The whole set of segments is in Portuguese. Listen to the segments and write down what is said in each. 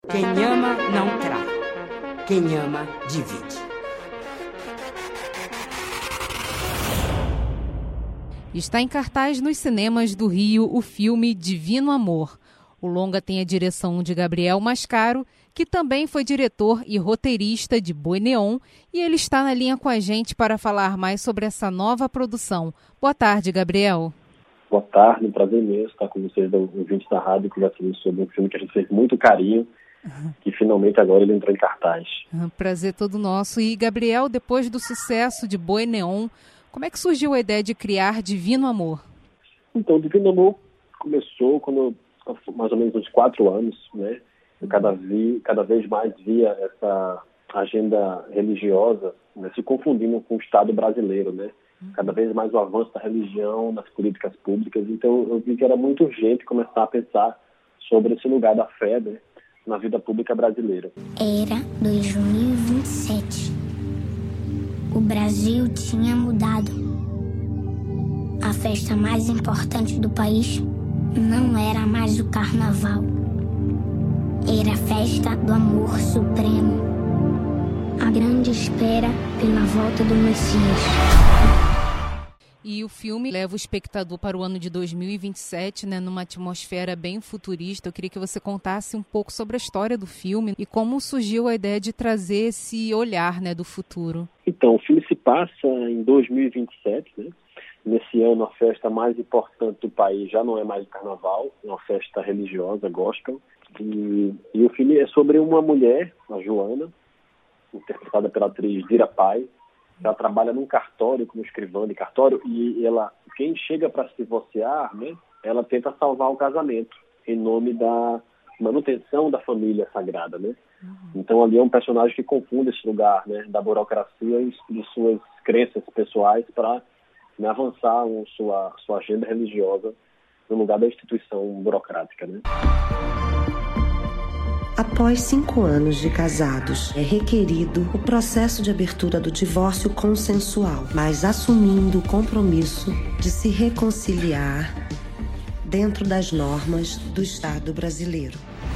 Quem ama não trai. Quem ama divide. Está em cartaz nos cinemas do Rio o filme Divino Amor. O longa tem a direção de Gabriel Mascaro, que também foi diretor e roteirista de Boi Neon, e ele está na linha com a gente para falar mais sobre essa nova produção. Boa tarde, Gabriel. Boa tarde, um prazer imenso estar com vocês, ouvintes da rádio, conversando sobre um filme que a gente fez com muito carinho, que finalmente agora ele entrou em cartaz. Prazer todo nosso. E, Gabriel, depois do sucesso de Boi Neon, como é que surgiu a ideia de criar Divino Amor? Então, Divino Amor começou quando mais ou menos uns 4 anos, né? Eu cada vez mais via essa agenda religiosa, né, se confundindo com o Estado brasileiro, né? Cada vez mais o avanço da religião nas políticas públicas. Então, eu vi que era muito urgente começar a pensar sobre esse lugar da fé, né, na vida pública brasileira. Era 2027. O Brasil tinha mudado. A festa mais importante do país não era mais o carnaval. Era a festa do amor supremo. A grande espera pela volta do Messias. E o filme leva o espectador para o ano de 2027, né, numa atmosfera bem futurista. Eu queria que você contasse um pouco sobre a história do filme e como surgiu a ideia de trazer esse olhar, né, do futuro. Então, o filme se passa em 2027, né? Nesse ano, a festa mais importante do país já não é mais o carnaval, é uma festa religiosa, gospel. E o filme é sobre uma mulher, a Joana, interpretada pela atriz Dira Pai. Ela trabalha num cartório, como escrivã de cartório, e quem chega para se divorciar, né, ela tenta salvar o casamento, em nome da manutenção da família sagrada, né? Então, ali é um personagem que confunde esse lugar, né, da burocracia e de suas crenças pessoais para avançar sua agenda religiosa no lugar da instituição burocrática, né? Após 5 anos de casados, é requerido o processo de abertura do divórcio consensual, mas assumindo o compromisso de se reconciliar dentro das normas do Estado brasileiro.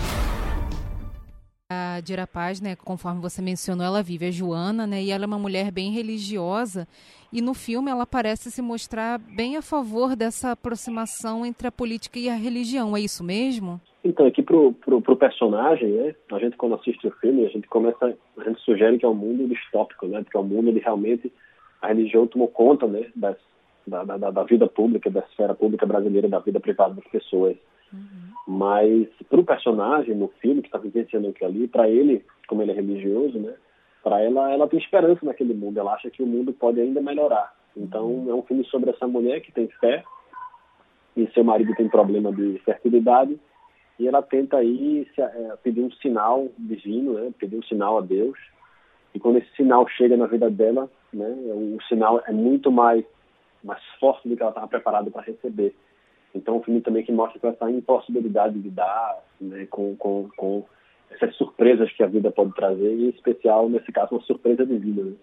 A Dira Paz, né, conforme você mencionou, ela vive a Joana, né, e ela é uma mulher bem religiosa, e no filme ela parece se mostrar bem a favor dessa aproximação entre a política e a religião. É isso mesmo? Então, aqui pro personagem, né, a gente quando assiste o filme, a gente sugere que é um mundo distópico, né, porque é um mundo onde realmente a religião tomou conta, né, da vida pública, da esfera pública brasileira, da vida privada das pessoas. Mas para o personagem no filme que está vivenciando aquilo ali, para ele, como ele é religioso, né, para ela tem esperança naquele mundo. Ela acha que o mundo pode ainda melhorar. Então é um filme sobre essa mulher que tem fé e seu marido tem problema de fertilidade e ela tenta aí pedir um sinal divino, né, pedir um sinal a Deus. E quando esse sinal chega na vida dela, né, o sinal é muito mais forte do que ela estava preparada para receber. Então, um filme também que mostra essa impossibilidade de dar, né, com essas surpresas que a vida pode trazer, e em especial, nesse caso, uma surpresa divina. Né?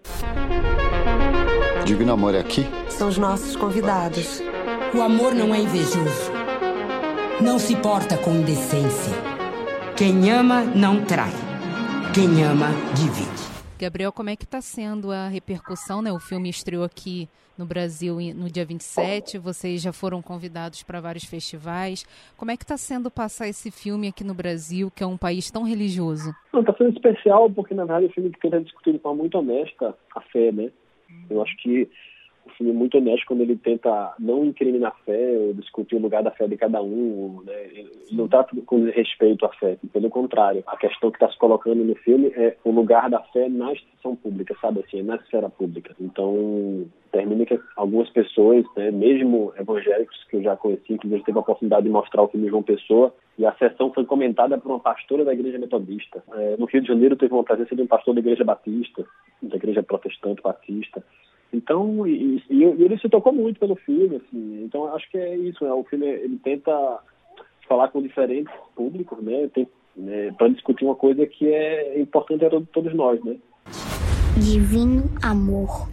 Divino Amor é aqui? São os nossos convidados. O amor não é invejoso. Não se porta com indecência. Quem ama não trai. Quem ama divide. Gabriel, como é que está sendo a repercussão, né? O filme estreou aqui no Brasil no dia 27, vocês já foram convidados para vários festivais. Como é que está sendo passar esse filme aqui no Brasil, que é um país tão religioso? Está sendo especial porque, na verdade, o filme tenta discutir de forma muito honesta a fé, né? Eu acho que o filme é muito honesto quando ele tenta não incriminar a fé ou discutir o lugar da fé de cada um, né? Ele não trata com respeito à fé, pelo contrário. A questão que está se colocando no filme é o lugar da fé na instituição pública, sabe assim, na esfera pública. Então, termina que algumas pessoas, né, mesmo evangélicos que eu já conheci, inclusive teve a oportunidade de mostrar o filme João Pessoa, e a sessão foi comentada por uma pastora da Igreja Metodista. No Rio de Janeiro teve uma presença de um pastor da Igreja Batista, da Igreja Protestante Batista. Então, ele se tocou muito pelo filme, assim. Então, acho que é isso, né? O filme, ele tenta falar com diferentes públicos, né? Para discutir uma coisa que é importante para todos nós, né? Divino Amor.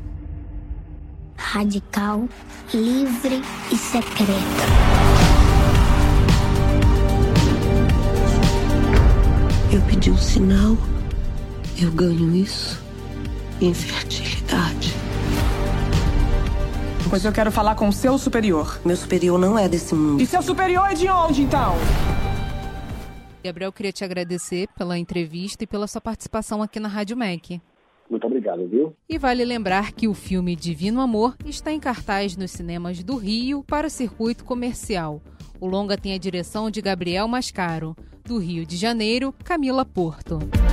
Radical, livre e secreto. Eu pedi um sinal, eu ganho isso. Infertilidade. Pois eu quero falar com o seu superior. Meu superior não é desse mundo. E seu superior é de onde, então? Gabriel, queria te agradecer pela entrevista e pela sua participação aqui na Rádio MEC. Muito obrigado, viu? E vale lembrar que o filme Divino Amor está em cartaz nos cinemas do Rio para circuito comercial. O longa tem a direção de Gabriel Mascaro. Do Rio de Janeiro, Camila Porto.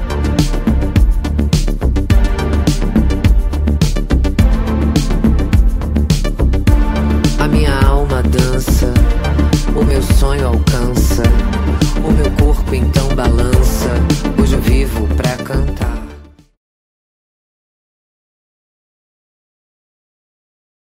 A minha alma dança, o meu sonho alcança, o meu corpo então